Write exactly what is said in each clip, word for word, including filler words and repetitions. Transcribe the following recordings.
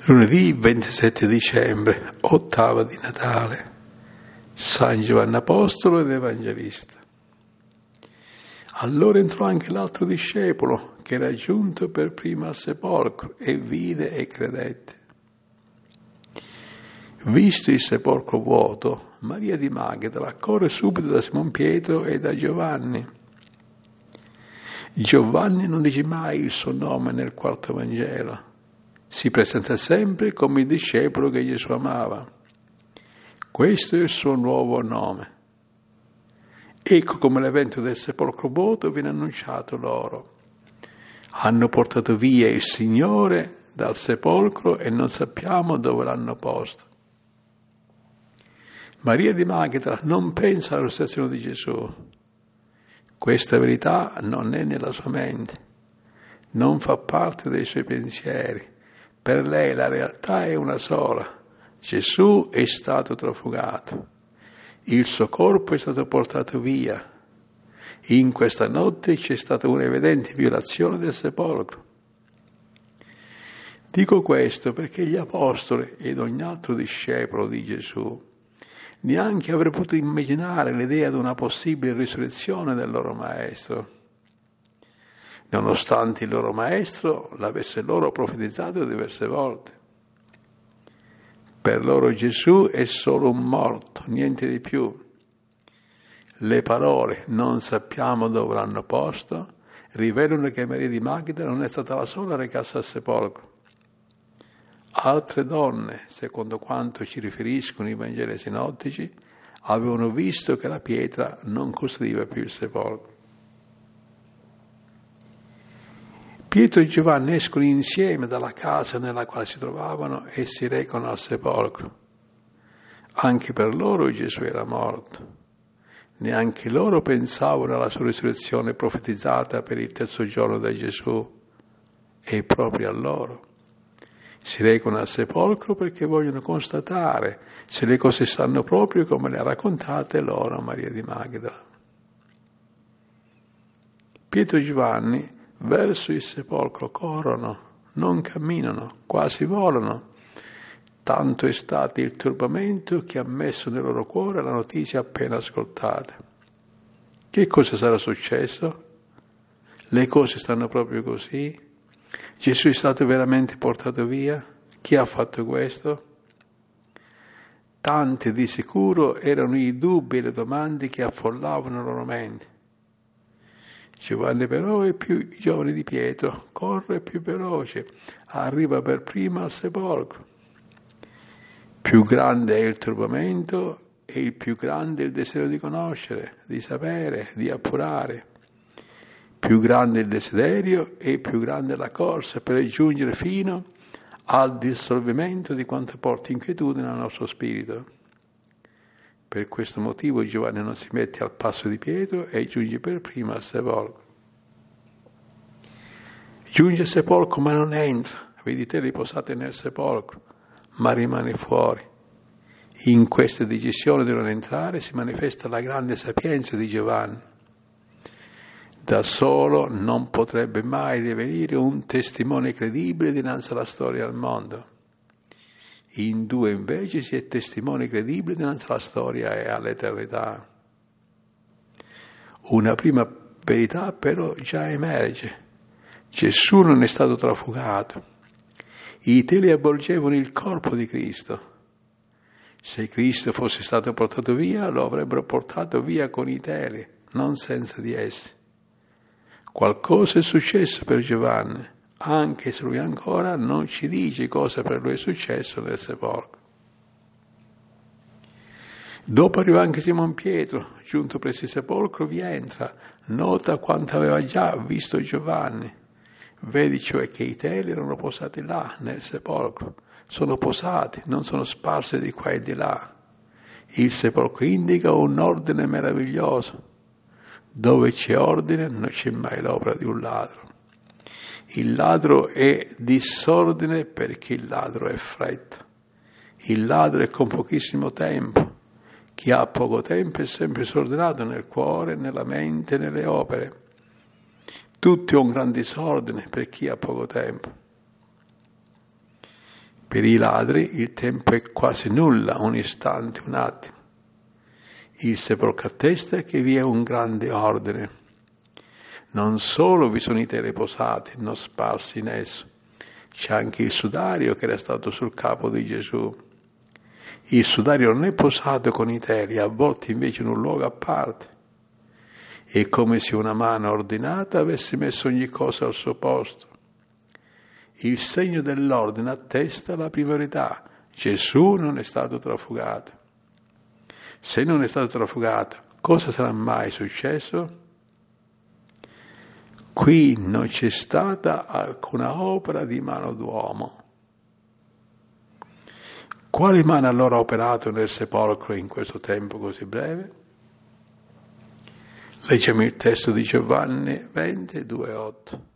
Lunedì ventisette dicembre, ottava di Natale, San Giovanni Apostolo ed Evangelista. Allora entrò anche l'altro discepolo, che era giunto per primo al sepolcro, e vide e credette. Visto il sepolcro vuoto, Maria di Magdala corre subito da Simon Pietro e da Giovanni. Giovanni non dice mai il suo nome nel quarto Vangelo. Si presenta sempre come il discepolo che Gesù amava. Questo è il suo nuovo nome. Ecco come l'evento del sepolcro vuoto viene annunciato loro. Hanno portato via il Signore dal sepolcro e non sappiamo dove l'hanno posto. Maria di Magdala non pensa alla resurrezione di Gesù. Questa verità non è nella sua mente, non fa parte dei suoi pensieri. Per lei la realtà è una sola. Gesù è stato trafugato. Il suo corpo è stato portato via. In questa notte c'è stata un'evidente violazione del sepolcro. Dico questo perché gli apostoli ed ogni altro discepolo di Gesù neanche avrebbero potuto immaginare l'idea di una possibile risurrezione del loro maestro, nonostante il loro maestro l'avesse loro profetizzato diverse volte. Per loro Gesù è solo un morto, niente di più. Le parole «non sappiamo dove l'hanno posto» rivelano che Maria di Magdala non è stata la sola a recarsi al sepolcro. Altre donne, secondo quanto ci riferiscono i Vangeli sinottici, avevano visto che la pietra non custodiva più il sepolcro. Pietro e Giovanni escono insieme dalla casa nella quale si trovavano e si recano al sepolcro. Anche per loro Gesù era morto. Neanche loro pensavano alla sua risurrezione profetizzata per il terzo giorno da Gesù. E proprio a loro. Si recano al sepolcro perché vogliono constatare se le cose stanno proprio come le ha raccontate loro Maria di Magdala. Pietro e Giovanni verso il sepolcro corrono, non camminano, quasi volano. Tanto è stato il turbamento che ha messo nel loro cuore la notizia appena ascoltata. Che cosa sarà successo? Le cose stanno proprio così? Gesù è stato veramente portato via? Chi ha fatto questo? Tante di sicuro erano i dubbi e le domande che affollavano la loro mente. Giovanni però è più giovane di Pietro, corre più veloce, arriva per prima al sepolcro. Più grande è il turbamento e il più grande è il desiderio di conoscere, di sapere, di appurare. Più grande è il desiderio e più grande è la corsa per giungere fino al dissolvimento di quanto porta inquietudine al nostro spirito. Per questo motivo Giovanni non si mette al passo di Pietro e giunge per primo al sepolcro. Giunge al sepolcro ma non entra, vedi te riposate nel sepolcro, ma rimane fuori. In questa decisione di non entrare si manifesta la grande sapienza di Giovanni. Da solo non potrebbe mai divenire un testimone credibile dinanzi alla storia del mondo. In due invece si è testimone credibile dinanzi alla storia e all'eternità. Una prima verità però già emerge. Gesù non è stato trafugato. I teli avvolgevano il corpo di Cristo. Se Cristo fosse stato portato via, lo avrebbero portato via con i teli, non senza di essi. Qualcosa è successo per Giovanni, anche se lui ancora non ci dice cosa per lui è successo nel sepolcro. Dopo arriva anche Simon Pietro, giunto presso il sepolcro, vi entra, nota quanto aveva già visto Giovanni. Vedi cioè che i teli erano posati là, nel sepolcro. Sono posati, non sono sparsi di qua e di là. Il sepolcro indica un ordine meraviglioso. Dove c'è ordine non c'è mai l'opera di un ladro. Il ladro è disordine perché il ladro è fretta. Il ladro è con pochissimo tempo. Chi ha poco tempo è sempre disordinato nel cuore, nella mente, nelle opere. Tutto è un gran disordine per chi ha poco tempo. Per i ladri il tempo è quasi nulla, un istante, un attimo. Il sepolcro attesta che vi è un grande ordine. Non solo vi sono i teli posati, non sparsi in esso, c'è anche il sudario che era stato sul capo di Gesù. Il sudario non è posato con i teli, è avvolto invece in un luogo a parte. È come se una mano ordinata avesse messo ogni cosa al suo posto. Il segno dell'ordine attesta la priorità. Gesù non è stato trafugato. Se non è stato trafugato, cosa sarà mai successo? Qui non c'è stata alcuna opera di mano d'uomo. Quale mano allora ha operato nel sepolcro in questo tempo così breve? Leggiamo il testo di Giovanni venti, due, otto.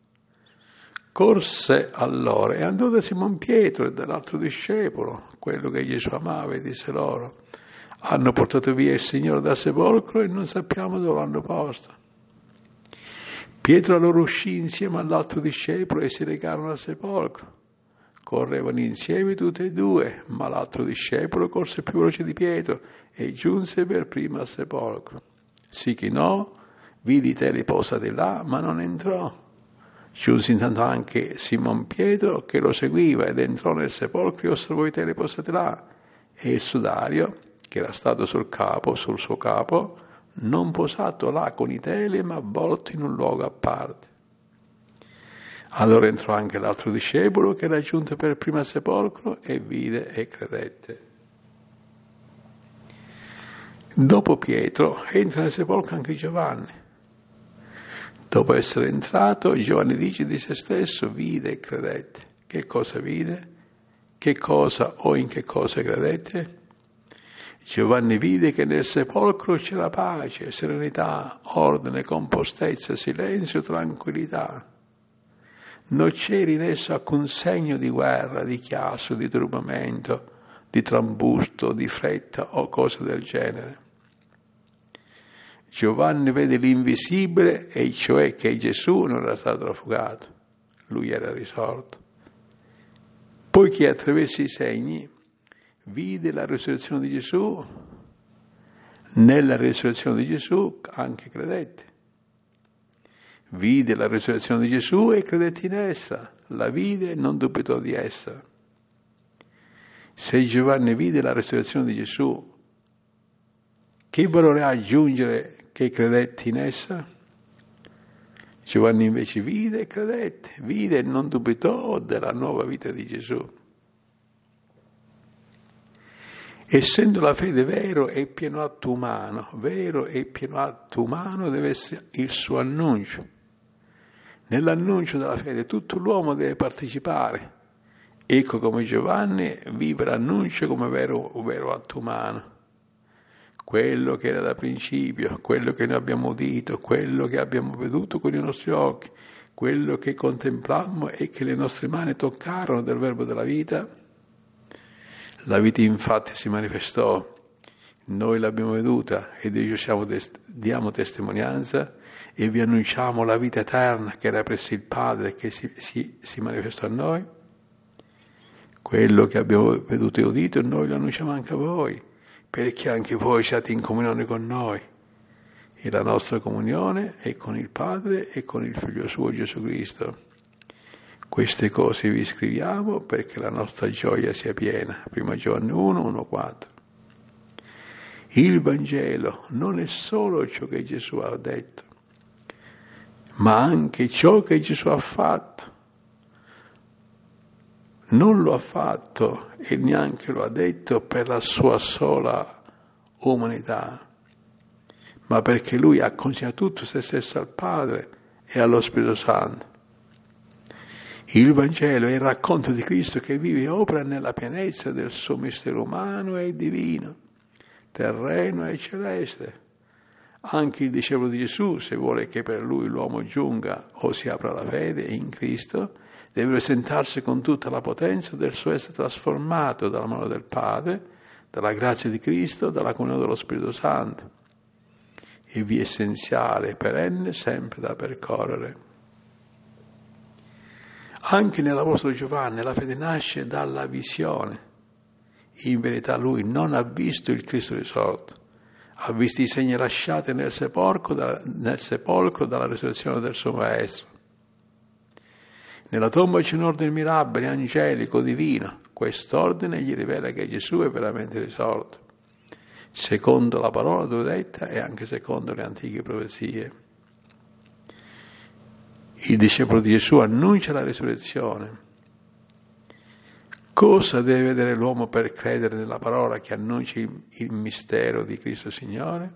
Corse allora e andò da Simon Pietro e dall'altro discepolo, quello che Gesù amava, e disse loro: hanno portato via il Signore dal sepolcro e non sappiamo dove l'hanno posto. Pietro allora uscì insieme all'altro discepolo e si recarono al sepolcro. Correvano insieme tutti e due, ma l'altro discepolo corse più veloce di Pietro e giunse per primo al sepolcro. Si chinò, vide i teli posati là, ma non entrò. Giunse intanto anche Simon Pietro che lo seguiva ed entrò nel sepolcro e osservò i teli posati là e il sudario che era stato sul capo, sul suo capo, non posato là con i teli, ma avvolto in un luogo a parte. Allora entrò anche l'altro discepolo che era giunto per primo al sepolcro e vide e credette. Dopo Pietro entra nel sepolcro anche Giovanni. Dopo essere entrato, Giovanni dice di se stesso: vide e credette. Che cosa vide? Che cosa o in che cosa credette? Giovanni vide che nel sepolcro c'era pace, serenità, ordine, compostezza, silenzio, tranquillità. Non c'era in esso alcun segno di guerra, di chiasso, di turbamento, di trambusto, di fretta o cose del genere. Giovanni vede l'invisibile, e cioè che Gesù non era stato trafugato, lui era risorto. Poiché attraverso i segni vide la risurrezione di Gesù, nella risurrezione di Gesù anche credette. Vide la risurrezione di Gesù e credette in essa, la vide e non dubitò di essa. Se Giovanni vide la risurrezione di Gesù, che valore ha aggiungere che credette in essa? Giovanni invece vide e credette, vide e non dubitò della nuova vita di Gesù. Essendo la fede vero e pieno atto umano, vero e pieno atto umano deve essere il suo annuncio. Nell'annuncio della fede tutto l'uomo deve partecipare. Ecco come Giovanni vive l'annuncio come vero, vero atto umano. Quello che era da principio, quello che noi abbiamo udito, quello che abbiamo veduto con i nostri occhi, quello che contemplammo e che le nostre mani toccarono del verbo della vita. La vita infatti si manifestò, noi l'abbiamo veduta ed io siamo test- diamo testimonianza e vi annunciamo la vita eterna che era presso il Padre che si, si, si manifestò a noi. Quello che abbiamo veduto e udito noi lo annunciamo anche a voi, perché anche voi siate in comunione con noi. E la nostra comunione è con il Padre e con il Figlio suo Gesù Cristo. Queste cose vi scriviamo perché la nostra gioia sia piena. Primo Giovanni uno, uno, quattro. Il Vangelo non è solo ciò che Gesù ha detto, ma anche ciò che Gesù ha fatto. Non lo ha fatto e neanche lo ha detto per la sua sola umanità, ma perché lui ha consegnato tutto se stesso al Padre e allo Spirito Santo. Il Vangelo è il racconto di Cristo che vive e opera nella pienezza del suo mistero umano e divino, terreno e celeste. Anche il discepolo di Gesù, se vuole che per lui l'uomo giunga o si apra la fede in Cristo, deve presentarsi con tutta la potenza del suo essere trasformato dalla mano del Padre, dalla grazia di Cristo, dalla comunione dello Spirito Santo. E via essenziale, perenne, sempre da percorrere. Anche nell'Apostolo Giovanni la fede nasce dalla visione. In verità lui non ha visto il Cristo risorto, ha visto i segni lasciati nel sepolcro, da, nel sepolcro dalla risurrezione del suo Maestro. Nella tomba c'è un ordine mirabile, angelico, divino. Quest'ordine gli rivela che Gesù è veramente risorto, secondo la parola detta e anche secondo le antiche profezie. Il discepolo di Gesù annuncia la risurrezione. Cosa deve vedere l'uomo per credere nella parola che annuncia il mistero di Cristo Signore?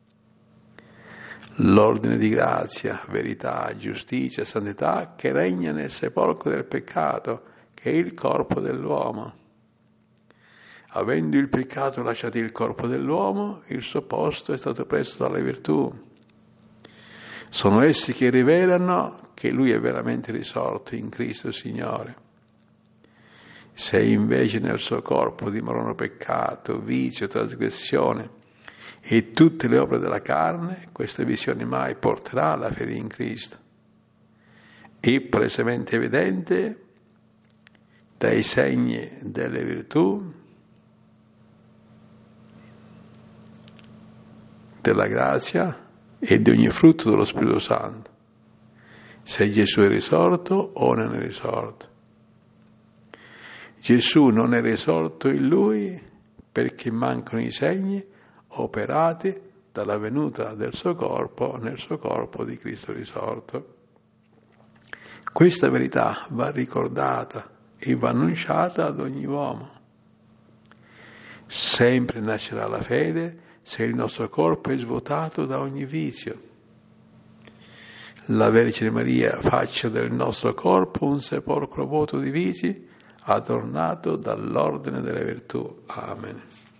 L'ordine di grazia, verità, giustizia, santità che regna nel sepolcro del peccato, che è il corpo dell'uomo. Avendo il peccato lasciato il corpo dell'uomo, il suo posto è stato preso dalle virtù. Sono essi che rivelano che lui è veramente risorto in Cristo Signore. Se invece nel suo corpo dimorano peccato, vizio, trasgressione e tutte le opere della carne, questa visione mai porterà alla fede in Cristo. È palesemente evidente dai segni delle virtù, della grazia e di ogni frutto dello Spirito Santo, se Gesù è risorto o non è risorto. Gesù non è risorto in lui perché mancano i segni operati dalla venuta del suo corpo nel suo corpo di Cristo risorto. Questa verità va ricordata e va annunciata ad ogni uomo. Sempre nascerà la fede se il nostro corpo è svuotato da ogni vizio. La Vergine Maria faccia del nostro corpo un sepolcro vuoto di vizi, adornato dall'ordine delle virtù. Amen.